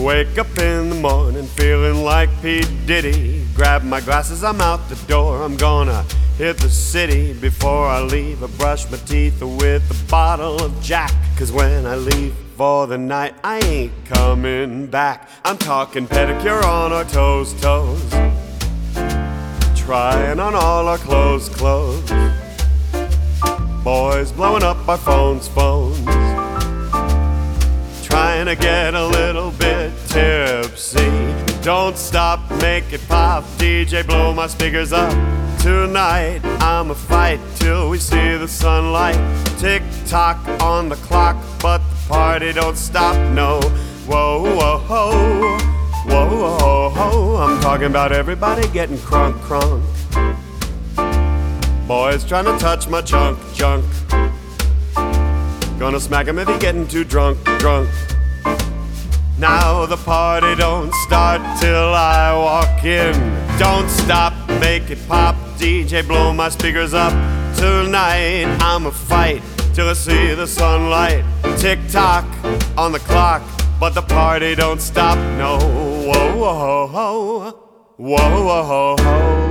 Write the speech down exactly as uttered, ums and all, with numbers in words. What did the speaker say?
Wake up in the morning feeling like P. Diddy. Grab my glasses, I'm out the door. I'm gonna hit the city. Before I leave, I brush my teeth with a bottle of Jack. Cause when I leave for the night, I ain't coming back. I'm talking pedicure on our toes, toes. Trying on all our clothes, clothes. Boys blowing up our phones, phones. Trying to get a little bit tipsy. Don't stop, make it pop. D J, blow my speakers up. Tonight I'ma fight till we see the sunlight. Tick-tock on the clock, but the party don't stop, no. Whoa, whoa, whoa. Whoa, whoa, whoa. I'm talking about everybody getting crunk, crunk. Boys trying to touch my junk, junk. Gonna smack him if he's getting too drunk, drunk. Now the party don't start till I walk in. Don't stop, make it pop. D J, blow my speakers up. Tonight I'ma fight till I see the sunlight. Tick-tock on the clock, but the party don't stop, no. Whoa, whoa, whoa. Whoa, whoa, whoa.